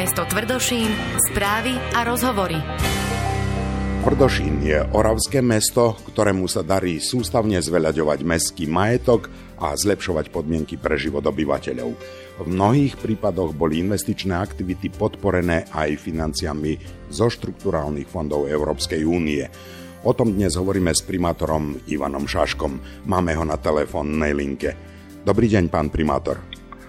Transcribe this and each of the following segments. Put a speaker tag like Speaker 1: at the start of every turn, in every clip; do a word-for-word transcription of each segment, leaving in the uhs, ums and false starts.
Speaker 1: Mesto Tvrdošín, správy a rozhovory.
Speaker 2: Tvrdošín je oravské mesto, ktorému sa darí sústavne zveľaďovať mestský majetok a zlepšovať podmienky pre život obyvateľov. V mnohých prípadoch boli investičné aktivity podporené aj financiami zo štrukturálnych fondov Európskej únie. O tom dnes hovoríme s primátorom Ivanom Šaškom. Máme ho na telefónnej linke. Dobrý deň, pán primátor.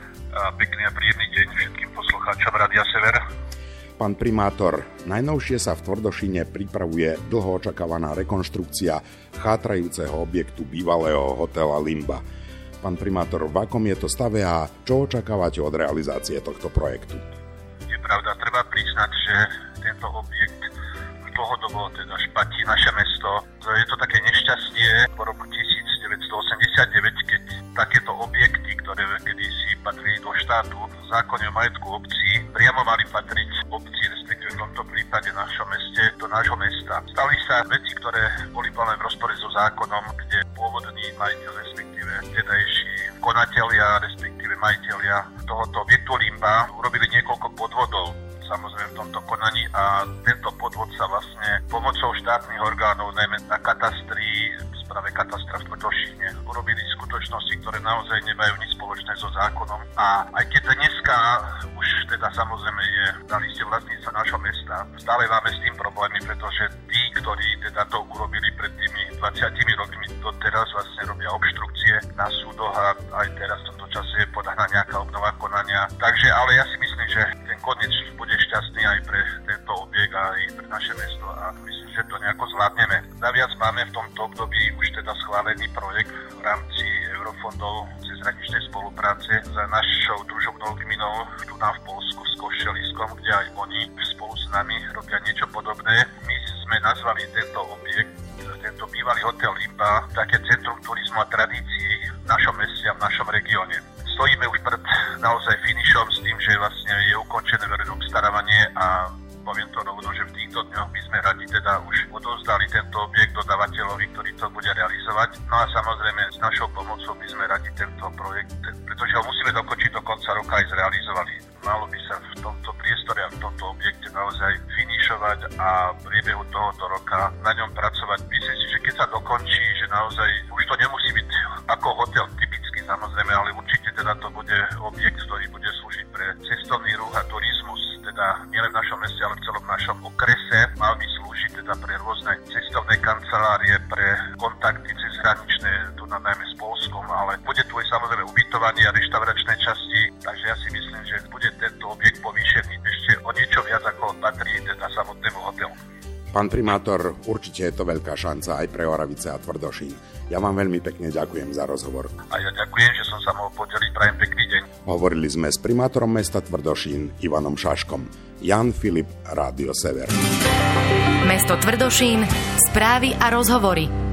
Speaker 3: Pekný a príjemný deň všetkým poslucháčom Rádia Sever.
Speaker 2: Pán primátor, najnovšie sa v Tvrdošíne pripravuje dlho očakávaná rekonštrukcia chátrajúceho objektu bývalého hotela Limba. Pán primátor, v akom je to stave a čo očakávate od realizácie tohto projektu?
Speaker 3: Je pravda, treba priznať, že tento objekt dlhodobo teda špatí naše mesto. Je to také nešťastie po roku devätnásťstoosemdesiatdeväť, keď takéto objekty, ktoré kedysi patrili do štátu, v zákone o majetku obcí, priamo mali patriť obci, respektíve v tomto prípade našom meste, do nášho mesta. Stali sa veci, ktoré boli plne v rozpore so zákonom, kde pôvodný majiteľ, respektíve tedajší konatelia, respektíve majiteľia tohoto objektu Limba urobili niekoľko podvodov, samozrejme v tomto konaní, a tento podvod sa vlastne pomocou štátnych orgánov, najmä na katastri, v správe katastra v Tvrdošíne, urobili skutočnosti, ktoré naozaj nemajú nič spoločné so zákonom. A aj keď dneska už teda samozrejme je na liste vlastníctva nášho mesta, stále máme s tým problémy, pretože tí, ktorí teda to urobili pred tými dvadsiatimi rokmi, to teraz vlastne robia obštrukcie na súdoch a aj teraz v tomto čase je podaná nejaká obnova konania. Takže, ale ja si myslím, že ten koniec bude šťastný aj pre tento objekt a aj pre naše mesto a myslím, že to nejako zvládneme. Naviac máme v tomto období už teda schválený projekt v rámci eurofondov cezhraničnej spolupráce za našou družobnou gminou tu na v Poľsku s Košeliskom, kde aj oni spolu s nami robia niečo podobné. My sme nazvali tento objekt, tento bývalý hotel Limba, také centrum turizmu a tradícií v našom meste a v našom regióne. Stojíme už pred naozaj finišom s tým, že vlastne je ukončené verejné obstarávanie a poviem to rovno, že v týchto dňoch by sme radi teda už odovzdali tento objekt dodávateľovi, ktorý to bude realizovať. No a samozrejme s našou pomocou by sme radi tento projekt, pretože ho musíme dokončiť do konca roka aj zrealizovali. Malo by sa v tomto priestore a v tomto objekte naozaj finišovať a v priebehu tohoto roka na ňom pracovať. Myslím si, že keď sa dokončí, že naozaj už to nemusí byť ako hotel typicky samozrejme, ale určite teda to bude objekt, ktorý bude slúžiť pre cestovný ruch a turizmus, teda nielen v našom meste, ale v celom našom okrese. Mal by slúžiť teda pre rôzne cestovné kancelárie, pre kontakty cezhraničné, tu na najmä s Poľskom, ale bude tu aj samozrejme ubytovanie a reštauračné časti, takže ja si myslím, že bude tento objekt povýšený ešte o niečo viac ako patrí teda samotnému hotelu.
Speaker 2: Pán primátor, určite je to veľká šanca aj pre Oravice a Tvrdošín. Ja vám veľmi pekne ďakujem za rozhovor.
Speaker 3: A ja ďakujem, že som sa mohol podeliť. Prajem pekný deň.
Speaker 2: Hovorili sme s primátorom mesta Tvrdošín Ivanom Šaškom. Jan Filip, Rádio Sever.
Speaker 1: Mesto Tvrdošín, správy a rozhovory.